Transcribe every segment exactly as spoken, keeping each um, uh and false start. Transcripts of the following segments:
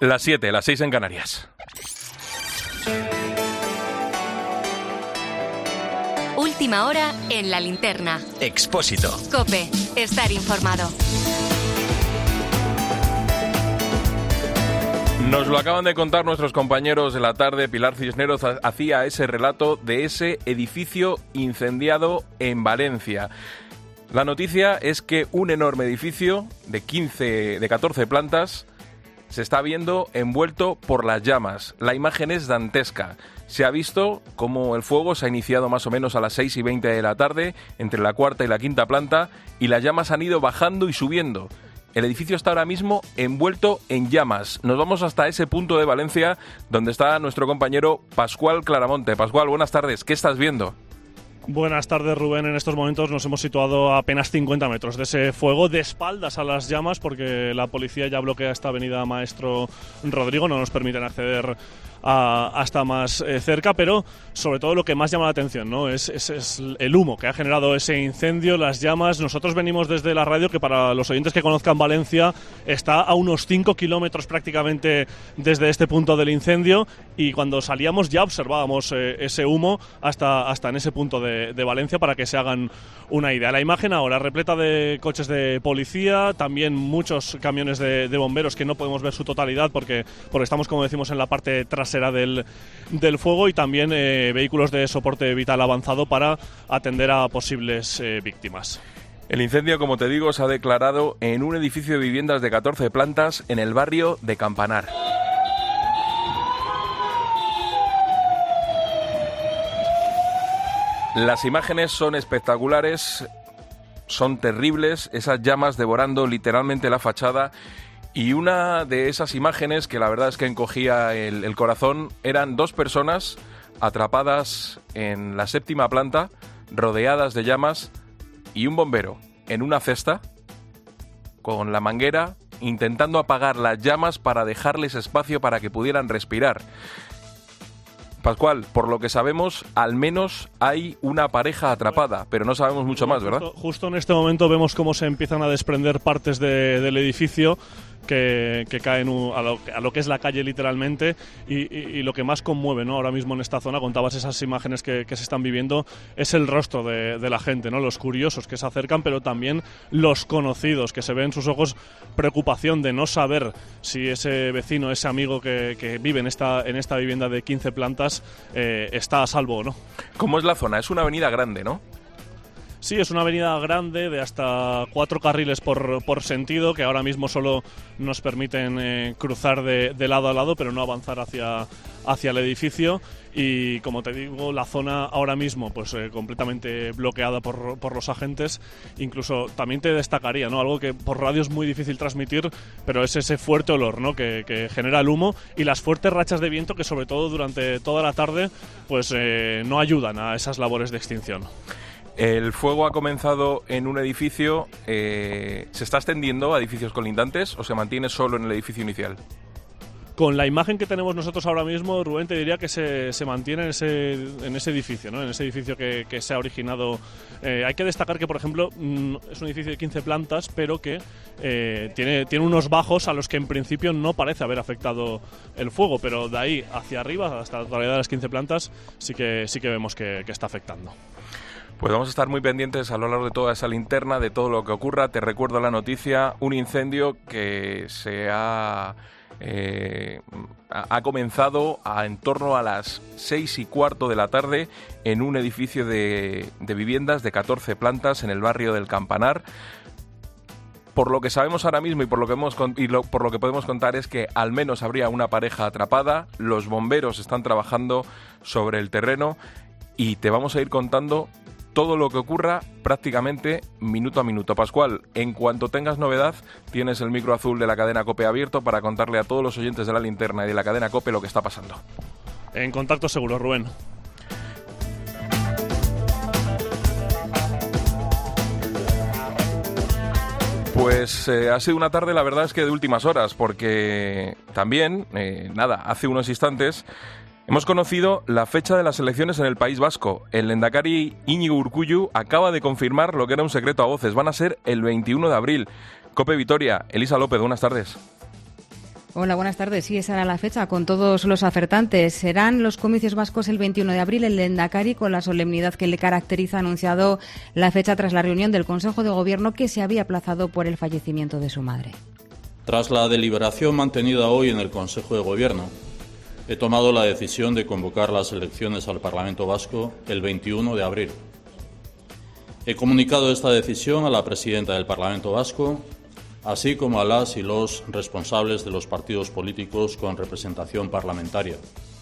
Las siete, las seis en Canarias. Última hora en La Linterna. Expósito. COPE. Estar informado. Nos lo acaban de contar nuestros compañeros de la tarde. Pilar Cisneros hacía ese relato de ese edificio incendiado en Valencia. La noticia es que un enorme edificio de quince, de catorce plantas se está viendo envuelto por las llamas. La imagen es dantesca. Se ha visto cómo el fuego se ha iniciado más o menos a las seis y veinte de la tarde, entre la cuarta y la quinta planta, y las llamas han ido bajando y subiendo. El edificio está ahora mismo envuelto en llamas. Nos vamos hasta ese punto de Valencia donde está nuestro compañero Pascual Claramonte. Pascual, buenas tardes. ¿Qué estás viendo? Buenas tardes, Rubén. En estos momentos nos hemos situado a apenas cincuenta metros de ese fuego, de espaldas a las llamas, porque la policía ya bloquea esta avenida Maestro Rodrigo, no nos permiten acceder a, hasta más eh, cerca, pero sobre todo lo que más llama la atención, ¿no? es, es, es el humo que ha generado ese incendio, las llamas. Nosotros venimos desde la radio, que para los oyentes que conozcan Valencia está a unos cinco kilómetros prácticamente desde este punto del incendio, y cuando salíamos ya observábamos eh, ese humo hasta, hasta en ese punto de, de Valencia, para que se hagan una idea. La imagen ahora repleta de coches de policía, también muchos camiones de, de bomberos que no podemos ver su totalidad porque, porque estamos, como decimos, en la parte trasera Del, del fuego, y también eh, vehículos de soporte vital avanzado para atender a posibles eh, víctimas. El incendio, como te digo, se ha declarado en un edificio de viviendas de catorce plantas en el barrio de Campanar. Las imágenes son espectaculares, son terribles, esas llamas devorando literalmente la fachada. Y una de esas imágenes que la verdad es que encogía el, el corazón eran dos personas atrapadas en la séptima planta, rodeadas de llamas, y un bombero en una cesta con la manguera intentando apagar las llamas para dejarles espacio para que pudieran respirar. Pascual, por lo que sabemos, al menos hay una pareja atrapada, pero no sabemos mucho más, ¿verdad? Justo, justo en este momento vemos cómo se empiezan a desprender partes de, del edificio que, que caen a lo, a lo que es la calle literalmente, y, y, y lo que más conmueve, ¿no? Ahora mismo en esta zona, contabas esas imágenes que, que se están viviendo, es el rostro de, de la gente, ¿no? Los curiosos que se acercan, pero también los conocidos, que se ve en sus ojos preocupación de no saber si ese vecino, ese amigo que, que vive en esta, en esta vivienda de quince plantas eh, está a salvo o no. ¿Cómo es la zona? Es una avenida grande, ¿no? Sí, es una avenida grande de hasta cuatro carriles por, por sentido, que ahora mismo solo nos permiten eh, cruzar de, de lado a lado, pero no avanzar hacia, hacia el edificio. Y como te digo, la zona ahora mismo pues eh, completamente bloqueada por, por los agentes. Incluso también te destacaría, ¿no? Algo que por radio es muy difícil transmitir, pero es ese fuerte olor, ¿no? que, que genera el humo, y las fuertes rachas de viento que sobre todo durante toda la tarde pues eh, no ayudan a esas labores de extinción. El fuego ha comenzado en un edificio, eh, ¿se está extendiendo a edificios colindantes o se mantiene solo en el edificio inicial? Con la imagen que tenemos nosotros ahora mismo, Rubén, te diría que se, se mantiene en ese, en ese edificio, ¿no? En ese edificio que, que se ha originado. Eh, hay que destacar que, por ejemplo, es un edificio de quince plantas, pero que eh, tiene, tiene unos bajos a los que en principio no parece haber afectado el fuego, pero de ahí hacia arriba, hasta la totalidad de las quince plantas, sí que, sí que vemos que, que está afectando. Pues vamos a estar muy pendientes a lo largo de toda esa linterna, de todo lo que ocurra. Te recuerdo la noticia, un incendio que se ha, eh, ha comenzado a, en torno a las seis y cuarto de la tarde en un edificio de, de viviendas de catorce plantas en el barrio del Campanar. Por lo que sabemos ahora mismo y por lo que hemos y lo, por lo que podemos contar es que al menos habría una pareja atrapada. Los bomberos están trabajando sobre el terreno y te vamos a ir contando todo lo que ocurra prácticamente minuto a minuto. Pascual, en cuanto tengas novedad, tienes el micro azul de la cadena COPE abierto para contarle a todos los oyentes de la linterna y de la cadena COPE lo que está pasando. En contacto seguro, Rubén. Pues eh, ha sido una tarde, la verdad es que de últimas horas, porque también, eh, nada, hace unos instantes hemos conocido la fecha de las elecciones en el País Vasco. El lehendakari Iñigo Urkullu acaba de confirmar lo que era un secreto a voces. Van a ser el veintiuno de abril. COPE Vitoria, Elisa López, buenas tardes. Hola, buenas tardes. Sí, esa era la fecha, con todos los acertantes. Serán los comicios vascos el veintiuno de abril. El Lehendakari, con la solemnidad que le caracteriza, ha anunciado la fecha tras la reunión del Consejo de Gobierno que se había aplazado por el fallecimiento de su madre. Tras la deliberación mantenida hoy en el Consejo de Gobierno, he tomado la decisión de convocar las elecciones al Parlamento Vasco el veintiuno de abril. He comunicado esta decisión a la presidenta del Parlamento Vasco, así como a las y los responsables de los partidos políticos con representación parlamentaria.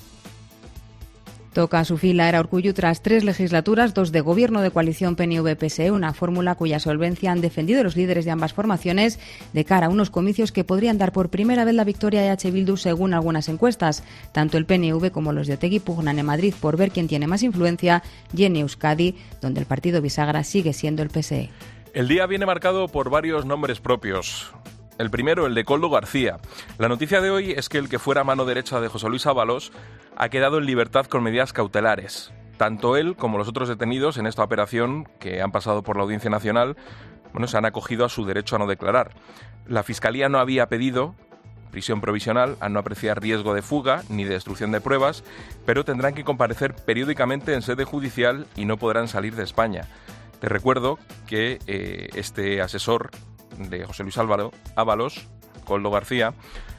Toca a su fila Era Urkullu tras tres legislaturas, dos de gobierno de coalición P N V P S E, una fórmula cuya solvencia han defendido los líderes de ambas formaciones de cara a unos comicios que podrían dar por primera vez la victoria a H. Bildu según algunas encuestas. Tanto el P N V como los de Otegi pugnan en Madrid por ver quién tiene más influencia y en Euskadi, donde el partido bisagra sigue siendo el P S E. El día viene marcado por varios nombres propios. El primero, el de Koldo García. La noticia de hoy es que el que fuera mano derecha de José Luis Ábalos ha quedado en libertad con medidas cautelares. Tanto él como los otros detenidos en esta operación, que han pasado por la Audiencia Nacional, bueno, se han acogido a su derecho a no declarar. La Fiscalía no había pedido prisión provisional a no apreciar riesgo de fuga ni de destrucción de pruebas, pero tendrán que comparecer periódicamente en sede judicial y no podrán salir de España. Te recuerdo que eh, este asesor de José Luis Álvaro, Ábalos, Koldo García,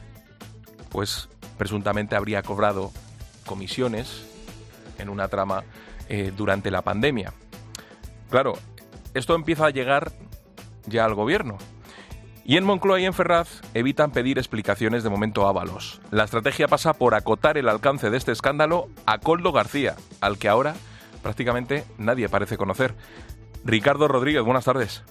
pues presuntamente habría cobrado comisiones en una trama eh, durante la pandemia. Claro, esto empieza a llegar ya al gobierno. Y en Moncloa y en Ferraz evitan pedir explicaciones de momento a Ábalos. La estrategia pasa por acotar el alcance de este escándalo a Koldo García, al que ahora prácticamente nadie parece conocer. Ricardo Rodríguez, buenas tardes.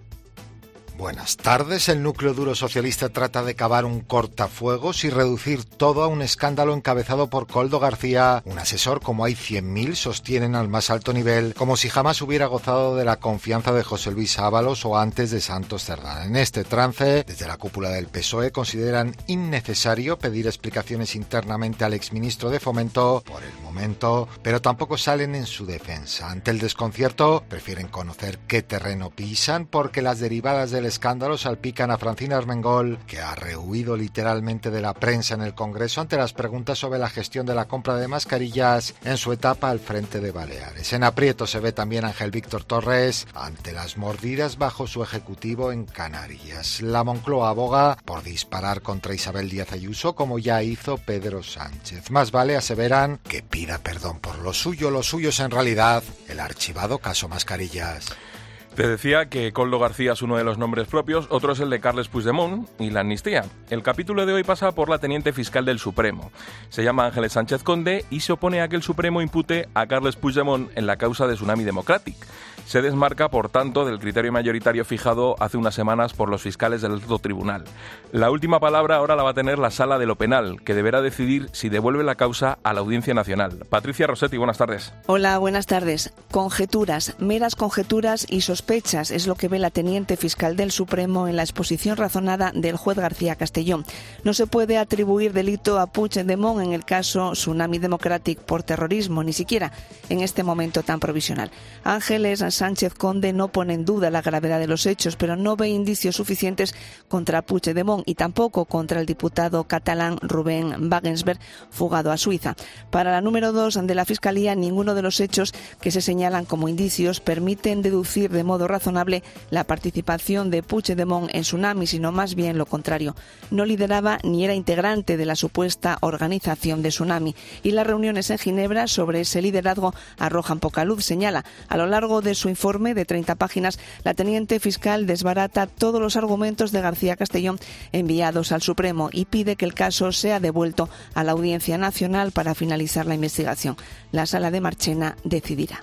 Buenas tardes. El núcleo duro socialista trata de cavar un cortafuegos y reducir todo a un escándalo encabezado por Koldo García, un asesor como hay cien mil sostienen al más alto nivel, como si jamás hubiera gozado de la confianza de José Luis Ábalos o antes de Santos Cerdán. En este trance, desde la cúpula del P S O E consideran innecesario pedir explicaciones internamente al exministro de Fomento por el momento, pero tampoco salen en su defensa. Ante el desconcierto, prefieren conocer qué terreno pisan porque las derivadas del escándalo salpican a Francina Armengol, que ha rehuido literalmente de la prensa en el Congreso ante las preguntas sobre la gestión de la compra de mascarillas en su etapa al frente de Baleares. En aprieto se ve también Ángel Víctor Torres ante las mordidas bajo su ejecutivo en Canarias. La Moncloa aboga por disparar contra Isabel Díaz Ayuso como ya hizo Pedro Sánchez. Más vale, aseveran, que pida perdón por lo suyo. Lo suyo es en realidad el archivado caso mascarillas. Te decía que Koldo García es uno de los nombres propios, otro es el de Carles Puigdemont y la amnistía. El capítulo de hoy pasa por la teniente fiscal del Supremo. Se llama Ángeles Sánchez Conde y se opone a que el Supremo impute a Carles Puigdemont en la causa de Tsunami Democratic. Se desmarca, por tanto, del criterio mayoritario fijado hace unas semanas por los fiscales del alto tribunal. La última palabra ahora la va a tener la Sala de lo Penal, que deberá decidir si devuelve la causa a la Audiencia Nacional. Patricia Rossetti, buenas tardes. Hola, buenas tardes. Conjeturas, meras conjeturas y sospechas es lo que ve la teniente fiscal del Supremo en la exposición razonada del juez García Castellón. No se puede atribuir delito a Puigdemont en el caso Tsunami Democratic por terrorismo, ni siquiera en este momento tan provisional. Ángeles Sánchez Conde no pone en duda la gravedad de los hechos, pero no ve indicios suficientes contra Puigdemont y tampoco contra el diputado catalán Rubén Wagensberg, fugado a Suiza. Para la número dos de la Fiscalía, ninguno de los hechos que se señalan como indicios permiten deducir de modo razonable la participación de Puigdemont en Tsunami, sino más bien lo contrario. No lideraba ni era integrante de la supuesta organización de Tsunami y las reuniones en Ginebra sobre ese liderazgo arrojan poca luz, señala. A lo largo de su informe de treinta páginas, la teniente fiscal desbarata todos los argumentos de García Castellón enviados al Supremo y pide que el caso sea devuelto a la Audiencia Nacional para finalizar la investigación. La Sala de Marchena decidirá.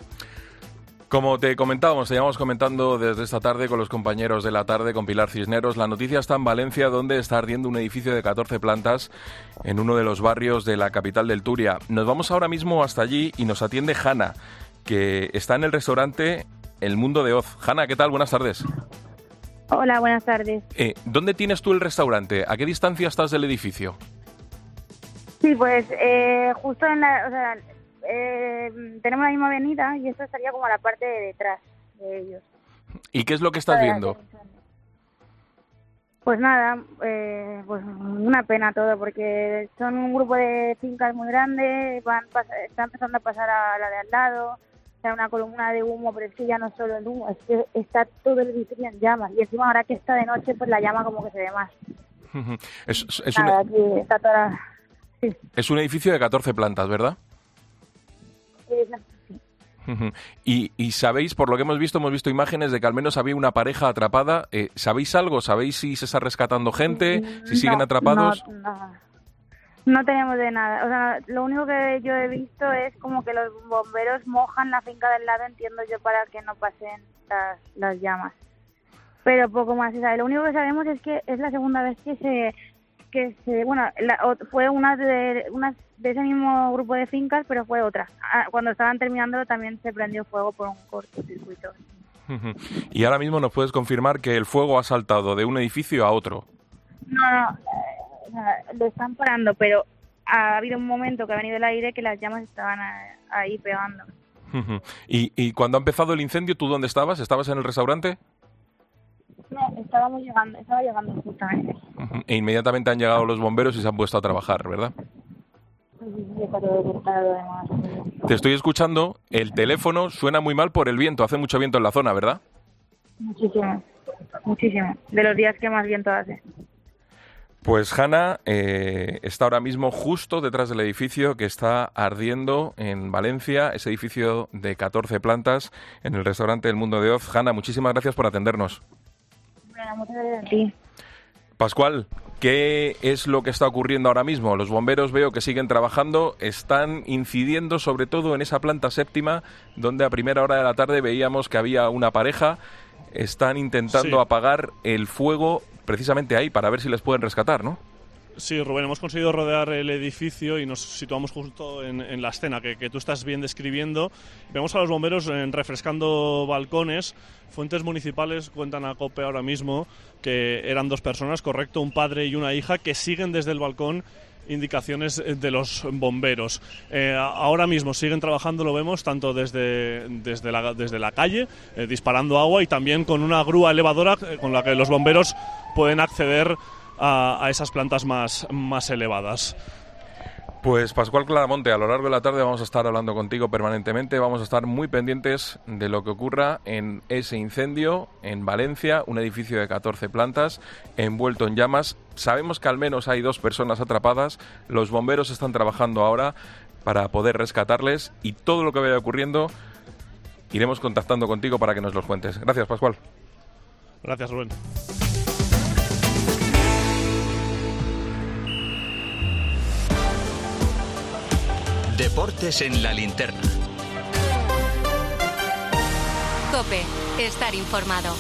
Como te comentábamos, te llevamos comentando desde esta tarde con los compañeros de la tarde, con Pilar Cisneros. La noticia está en Valencia, donde está ardiendo un edificio de catorce plantas en uno de los barrios de la capital del Turia. Nos vamos ahora mismo hasta allí y nos atiende Hanna, que está en el restaurante El Mundo de Oz. Hanna, ¿qué tal? Buenas tardes. Hola, buenas tardes. Eh, ¿Dónde tienes tú el restaurante? ¿A qué distancia estás del edificio? Sí, pues eh, justo en la... O sea, eh, tenemos la misma avenida y esto estaría como a la parte de detrás de ellos. ¿Y qué es lo que estás viendo? Pues nada, eh, pues una pena todo, porque son un grupo de fincas muy grande, van pas- está empezando a pasar a la de al lado, o sea, una columna de humo, pero es que ya no solo el humo, es que está todo el edificio en llamas, y encima ahora que está de noche, pues la llama como que se ve más. es, es, Nada, un, aquí está toda... Sí. es un edificio de catorce plantas, ¿verdad? Sí, sí. Y, y sabéis, por lo que hemos visto, hemos visto imágenes de que al menos había una pareja atrapada. Eh, ¿Sabéis algo? ¿Sabéis si se está rescatando gente? ¿Si siguen No, atrapados? No, no, no tenemos de nada. O sea, lo único que yo he visto es como que los bomberos mojan la finca del lado, entiendo yo, para que no pasen las, las llamas. Pero poco más se sabe. Lo único que sabemos es que es la segunda vez que se... que se bueno, la, fue una de, una de ese mismo grupo de fincas, pero fue otra. Cuando estaban terminándolo también se prendió fuego por un cortocircuito. Y ahora mismo nos puedes confirmar que el fuego ha saltado de un edificio a otro. No, no, eh, o sea, lo están parando, pero ha habido un momento que ha venido el aire que las llamas estaban ahí pegando. ¿Y, y cuando ha empezado el incendio, tú dónde estabas? ¿Estabas en el restaurante? No, estábamos llegando, estaba llegando justamente. E inmediatamente han llegado los bomberos y se han puesto a trabajar, ¿verdad? Te estoy escuchando, el teléfono suena muy mal por el viento, hace mucho viento en la zona, ¿verdad? Muchísimo, muchísimo, de los días que más viento hace. Pues Hanna eh, está ahora mismo justo detrás del edificio que está ardiendo en Valencia, ese edificio de catorce plantas en el restaurante El Mundo de Oz. Hanna, muchísimas gracias por atendernos. Bueno, muchas gracias a ti. Pascual, ¿qué es lo que está ocurriendo ahora mismo? Los bomberos veo que siguen trabajando, están incidiendo sobre todo en esa planta séptima, donde a primera hora de la tarde veíamos que había una pareja, están intentando Sí. apagar el fuego precisamente ahí para ver si les pueden rescatar, ¿no? Sí, Rubén, hemos conseguido rodear el edificio y nos situamos justo en, en la escena que, que tú estás bien describiendo. Vemos a los bomberos eh, refrescando balcones. Fuentes municipales cuentan a COPE ahora mismo que eran dos personas, correcto, un padre y una hija, que siguen desde el balcón indicaciones de los bomberos. Eh, ahora mismo siguen trabajando, lo vemos, tanto desde, desde, la, desde la calle, eh, disparando agua, y también con una grúa elevadora eh, con la que los bomberos pueden acceder a, a esas plantas más, más elevadas. Pues Pascual Claramonte, a lo largo de la tarde vamos a estar hablando contigo permanentemente, vamos a estar muy pendientes de lo que ocurra en ese incendio en Valencia, un edificio de catorce plantas envuelto en llamas. Sabemos que al menos hay dos personas atrapadas, los bomberos están trabajando ahora para poder rescatarles y todo lo que vaya ocurriendo iremos contactando contigo para que nos lo cuentes. Gracias, Pascual. Gracias, Rubén. Deportes en la linterna. COPE, estar informado.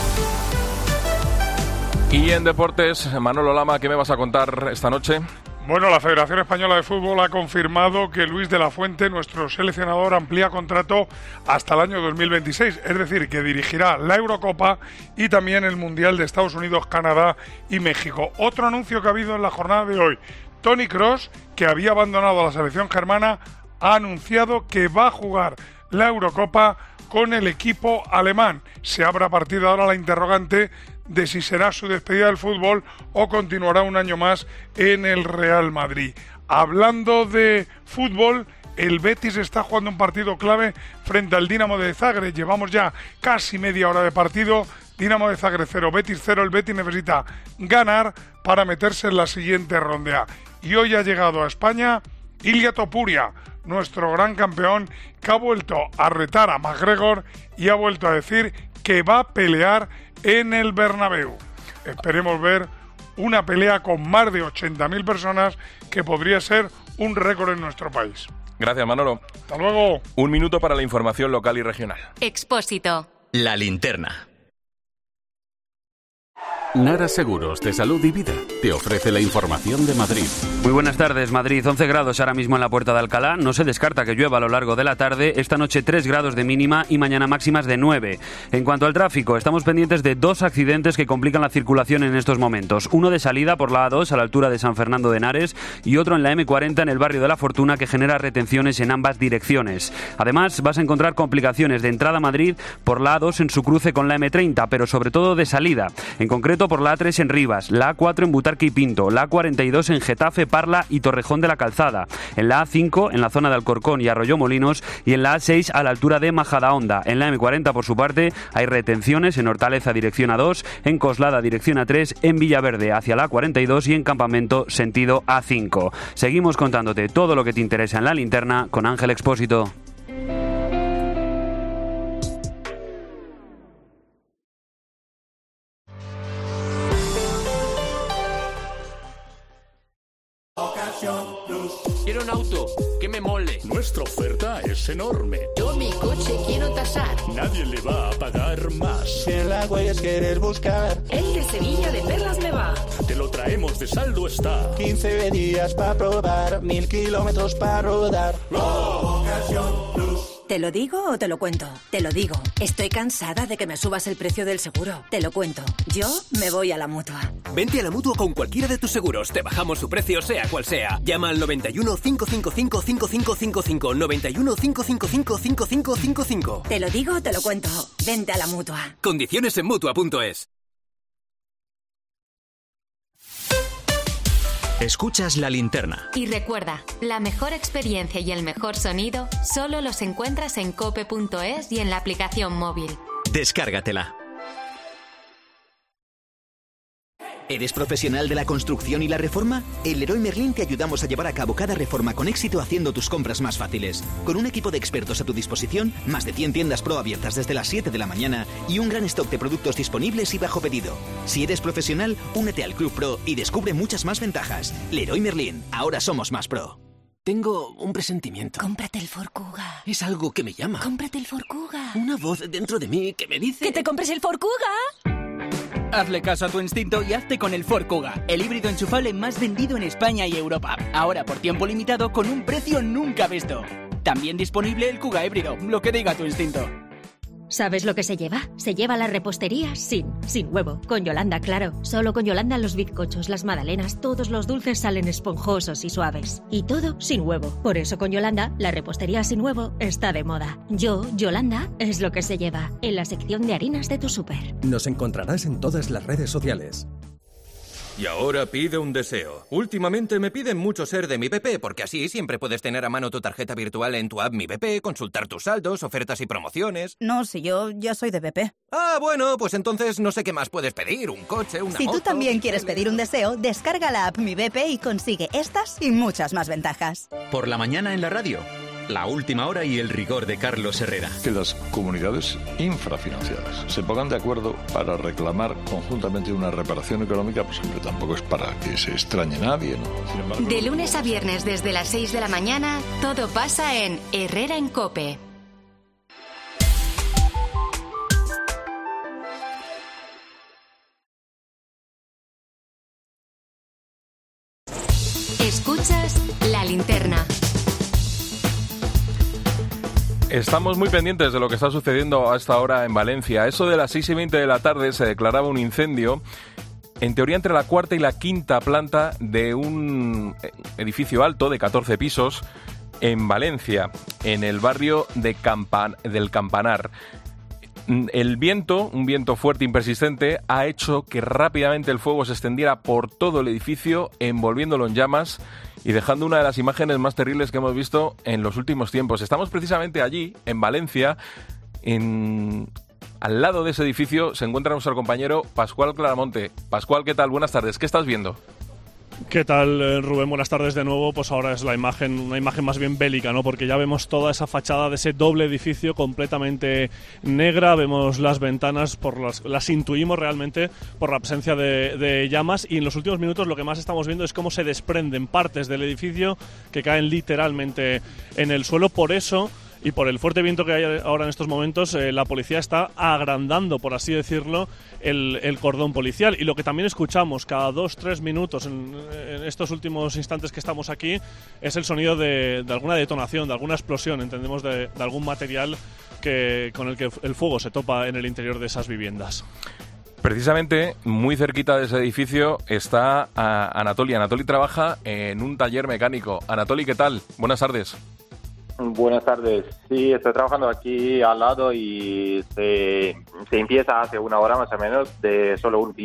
Y en deportes, Manolo Lama, ¿qué me vas a contar esta noche? Bueno, la Federación Española de Fútbol ha confirmado que Luis de la Fuente, nuestro seleccionador, amplía contrato hasta el año dos mil veintiséis, es decir, que dirigirá la Eurocopa y también el Mundial de Estados Unidos, Canadá y México. Otro anuncio que ha habido en la jornada de hoy: Toni Kroos, que había abandonado a la selección germana, ha anunciado que va a jugar la Eurocopa con el equipo alemán. Se abre a partir de ahora la interrogante de si será su despedida del fútbol o continuará un año más en el Real Madrid. Hablando de fútbol, el Betis está jugando un partido clave frente al Dinamo de Zagreb. Llevamos ya casi media hora de partido. Dinamo de Zagreb cero, Betis cero. El Betis necesita ganar para meterse en la siguiente ronda. Y hoy ha llegado a España Ilia Topuria, nuestro gran campeón, que ha vuelto a retar a McGregor y ha vuelto a decir que va a pelear en el Bernabéu. Esperemos ver una pelea con más de ochenta mil personas, que podría ser un récord en nuestro país. Gracias, Manolo. Hasta luego. Un minuto para la información local y regional. Expósito. La linterna. Nara Seguros de Salud y Vida te ofrece la información de Madrid. Muy buenas tardes, Madrid. once grados ahora mismo en la Puerta de Alcalá. No se descarta que llueva a lo largo de la tarde. Esta noche tres grados de mínima y mañana máximas de nueve. En cuanto al tráfico, estamos pendientes de dos accidentes que complican la circulación en estos momentos. Uno de salida por la A dos a la altura de San Fernando de Henares y otro en la eme cuarenta en el barrio de La Fortuna, que genera retenciones en ambas direcciones. Además, vas a encontrar complicaciones de entrada a Madrid por la A dos en su cruce con la eme treinta, pero sobre todo de salida. En concreto, abierto por la A tres en Rivas, la A cuatro en Butarque y Pinto, la A cuarenta y dos en Getafe, Parla y Torrejón de la Calzada, en la A cinco en la zona de Alcorcón y Arroyomolinos y en la A seis a la altura de Majadahonda. En la eme cuarenta, por su parte, hay retenciones en Hortaleza dirección A dos, en Coslada dirección A tres, en Villaverde hacia la A cuarenta y dos y en Campamento sentido A cinco. Seguimos contándote todo lo que te interesa en la linterna con Ángel Expósito. Quiero un auto que me mole. Nuestra oferta es enorme. Yo mi coche quiero tasar. Nadie le va a pagar más. Si en las huellas quieres buscar, el de Sevilla de Perlas me va. Te lo traemos de saldo está. quince días para probar, mil kilómetros para rodar. Ocasión Plus. ¿Te lo digo o te lo cuento? Te lo digo. Estoy cansada de que me subas el precio del seguro. Te lo cuento. Yo me voy a la Mutua. Vente a la Mutua con cualquiera de tus seguros. Te bajamos su precio, sea cual sea. Llama al noventa y uno, cinco cinco cinco, cinco cinco cinco cinco. noventa y uno, cinco cinco cinco, cinco cinco cinco cinco. Te lo digo o te lo cuento. Vente a la Mutua. Condiciones en Mutua punto es. Escuchas La Linterna. Y recuerda, la mejor experiencia y el mejor sonido solo los encuentras en cope punto es y en la aplicación móvil. Descárgatela. ¿Eres profesional de la construcción y la reforma? En Leroy Merlin te ayudamos a llevar a cabo cada reforma con éxito haciendo tus compras más fáciles. Con un equipo de expertos a tu disposición, más de cien tiendas Pro abiertas desde las siete de la mañana y un gran stock de productos disponibles y bajo pedido. Si eres profesional, únete al Club Pro y descubre muchas más ventajas. Leroy Merlin, ahora somos más pro. Tengo un presentimiento. Cómprate el Ford Kuga. Es algo que me llama. Cómprate el Ford Kuga. Una voz dentro de mí que me dice... ¡Que te compres el Ford Kuga! Hazle caso a tu instinto y hazte con el Ford Kuga, el híbrido enchufable más vendido en España y Europa. Ahora por tiempo limitado con un precio nunca visto. También disponible el Kuga híbrido, lo que diga tu instinto. ¿Sabes lo que se lleva? Se lleva la repostería sin, sin huevo. Con Yolanda, claro. Solo con Yolanda los bizcochos, las magdalenas, todos los dulces salen esponjosos y suaves. Y todo sin huevo. Por eso con Yolanda, la repostería sin huevo está de moda. Yo, Yolanda, es lo que se lleva. En la sección de harinas de tu súper. Nos encontrarás en todas las redes sociales. Y ahora pide un deseo. Últimamente me piden mucho ser de Mi B P, porque así siempre puedes tener a mano tu tarjeta virtual en tu app Mi B P, consultar tus saldos, ofertas y promociones. No, si yo ya soy de B P. Ah, bueno, pues entonces no sé qué más puedes pedir. Un coche, una Si moto... tú también quieres pedir un deseo, descarga la app Mi B P y consigue estas y muchas más ventajas. Por la mañana en la radio. La última hora y el rigor de Carlos Herrera. Que las comunidades infrafinanciadas se pongan de acuerdo para reclamar conjuntamente una reparación económica, pues hombre, tampoco es para que se extrañe nadie, ¿no? Sin embargo, de lunes a viernes desde las seis de la mañana, todo pasa en Herrera en Cope. Escuchas La Linterna. Estamos muy pendientes de lo que está sucediendo a esta hora en Valencia. A eso de las seis y veinte de la tarde se declaraba un incendio, en teoría entre la cuarta y la quinta planta de un edificio alto de catorce pisos en Valencia, en el barrio de Campan- del Campanar. El viento, un viento fuerte y persistente, ha hecho que rápidamente el fuego se extendiera por todo el edificio, envolviéndolo en llamas y dejando una de las imágenes más terribles que hemos visto en los últimos tiempos. Estamos precisamente allí, en Valencia, en... al lado de ese edificio se encuentra nuestro compañero Pascual Claramonte. Pascual, ¿qué tal? Buenas tardes. ¿Qué estás viendo? ¿Qué tal, Rubén? Buenas tardes de nuevo. Pues ahora es la imagen, una imagen más bien bélica, ¿no? Porque ya vemos toda esa fachada de ese doble edificio completamente negra. Vemos las ventanas, por las, las intuimos realmente por la presencia de, de llamas. Y en los últimos minutos lo que más estamos viendo es cómo se desprenden partes del edificio que caen literalmente en el suelo. Por eso, y por el fuerte viento que hay ahora en estos momentos, eh, la policía está agrandando, por así decirlo, el, el cordón policial. Y lo que también escuchamos cada dos, tres minutos en, en estos últimos instantes que estamos aquí es el sonido de, de alguna detonación, de alguna explosión, entendemos, de, de algún material que, con el que el fuego se topa en el interior de esas viviendas. Precisamente, muy cerquita de ese edificio está Anatoli. Anatoli trabaja en un taller mecánico. Anatoli, ¿qué tal? Buenas tardes. Buenas tardes. Sí, estoy trabajando aquí al lado y se, se empieza hace una hora más o menos de solo un